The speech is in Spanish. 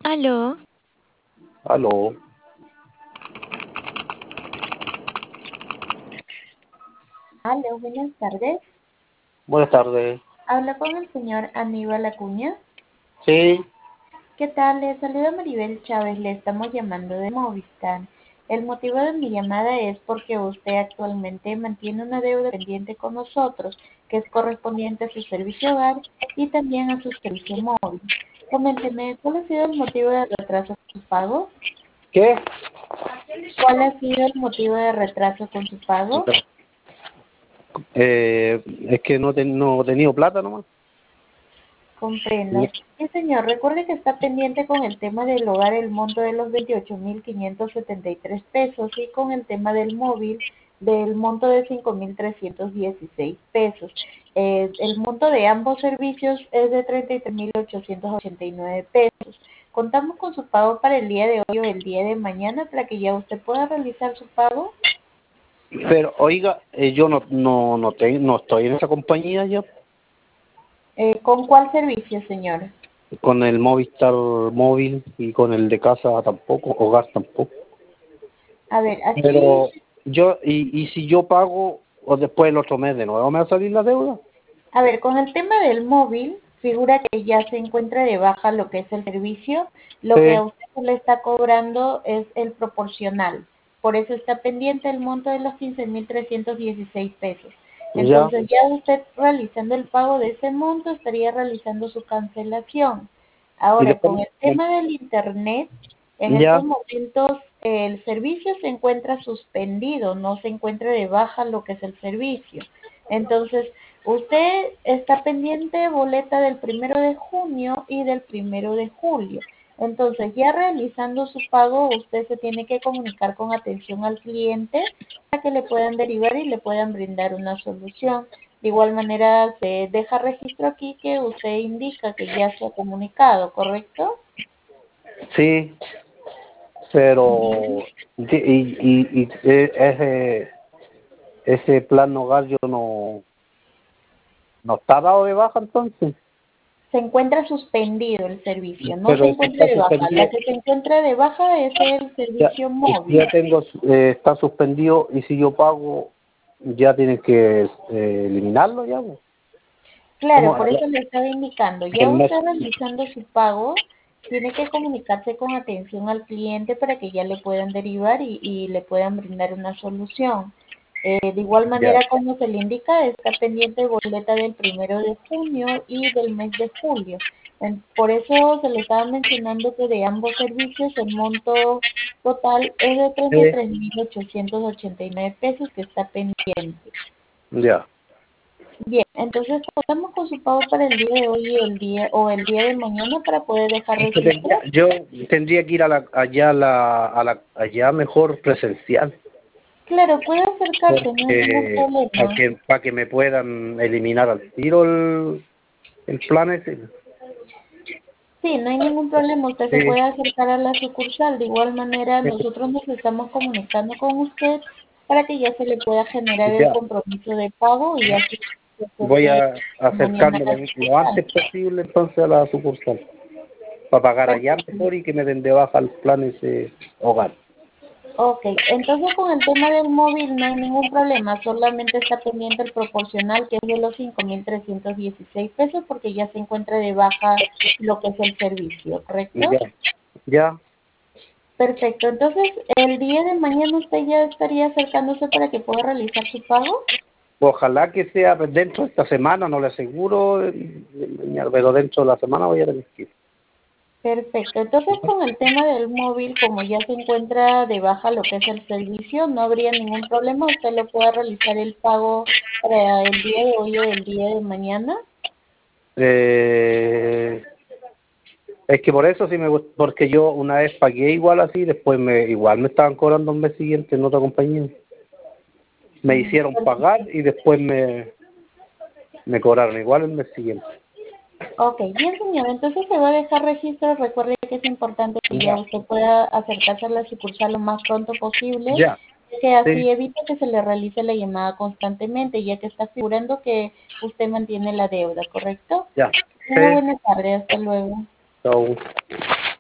Aló, Aló, Aló, buenas tardes. buenas tardes. Habla con el señor Aníbal Acuña. Sí, ¿Qué tal? Le saluda Maribel Chávez. Le estamos llamando de Movistar. El motivo de mi llamada es porque usted actualmente mantiene una deuda pendiente con nosotros, que es correspondiente a su servicio hogar y también a su servicio móvil. Coménteme, ¿cuál ha sido el motivo de retraso con su pago? ¿qué? ¿Cuál ha sido el motivo de retraso con su pago? Es que no he tenido plata nomás. Comprendo. Sí, señor, recuerde que está pendiente con el tema del hogar el monto de los 28.573 pesos y con el tema del móvil del monto de 5.316 pesos. El monto de ambos servicios es de 33.889 pesos. Contamos con su pago para el día de hoy o el día de mañana para que ya usted pueda realizar su pago. Pero oiga, yo no estoy en esa compañía ya, ¿Con cuál servicio, señor? con el Movistar móvil y con el de casa tampoco, hogar tampoco. A ver, aquí. Pero y si yo pago o después el otro mes de nuevo me va a salir la deuda. A ver, con el tema del móvil, figura que ya se encuentra de baja lo que es el servicio. Lo que a Sí, usted se le está cobrando es el proporcional. Por eso está pendiente el monto de los 15.316 pesos. ya. Entonces, ya usted realizando el pago de ese monto estaría realizando su cancelación. Y Ahora, después, con el tema del Internet, en ya, estos momentos el servicio se encuentra suspendido, no se encuentra de baja lo que es el servicio. Entonces, usted está pendiente boleta del 1 de junio y del 1 de julio. Entonces, ya realizando su pago, usted se tiene que comunicar con atención al cliente para que le puedan derivar y le puedan brindar una solución. De igual manera, se deja registro aquí que usted indica que ya se ha comunicado, ¿correcto? sí, pero ese plan hogar yo no está dado de baja entonces. Se encuentra suspendido el servicio, no Pero se ese encuentra está de baja. suspendido, La que se encuentra de baja es el ya, servicio y si ya móvil. tengo, está suspendido y si yo pago, ya tienen que eliminarlo ya, pues. Claro, ¿Cómo? por eso le estaba indicando, ya El mes, usted realizando su pago, tiene que comunicarse con atención al cliente para que ya le puedan derivar y le puedan brindar una solución. De igual ya. manera, como se le indica, está pendiente boleta del 1 de junio y del mes de julio. Por eso se le estaba mencionando que de ambos servicios el monto total es de treinta y Sí, tres mil ochocientos ochenta y nueve pesos que está pendiente. ya. Bien, entonces contamos con su pago para el día de hoy y el día de mañana para poder dejar Es que registro. yo tendría que ir allá mejor presencial, Claro, puede acercarse, no hay ningún porque problema. para que me puedan eliminar al tiro el plan ese. Sí, no hay ningún problema. Usted se Sí, puede acercar a la sucursal. De igual manera, nosotros nos estamos comunicando con usted para que ya se le pueda generar el ya. compromiso de pago y así se Voy acerque a mañana acercarme a la lo sucursal. antes posible entonces a la sucursal, para pagar allá Perfecto. mejor y que me den de baja el plan ese hogar. Ok, entonces con el tema del móvil no hay ningún problema, solamente está pendiente el proporcional que es de los 5.316 pesos porque ya se encuentra de baja lo que es el servicio, ¿correcto? Ya, ya. Perfecto, entonces el día de mañana usted ya estaría acercándose para que pueda realizar su pago. Ojalá que sea dentro de esta semana, no le aseguro, pero dentro de la semana voy a tener que ir. Perfecto, entonces con el tema del móvil, como ya se encuentra de baja lo que es el servicio, no habría ningún problema, usted lo puede realizar el pago para el día de hoy o el día de mañana. Eh, es que por eso sí porque yo una vez pagué igual así, después igual me estaban cobrando un mes siguiente en otra compañía. Me hicieron pagar y después me cobraron igual el mes siguiente. Ok, bien señor, entonces se va a dejar registro. Recuerde que es importante que ya Ya, usted pueda acercarse a la sucursal lo más pronto posible, ya, que sí, así evite que se le realice la llamada constantemente, ya que está figurando que usted mantiene la deuda, ¿correcto? ya. Tenga Sí, buena tarde, hasta luego. chao.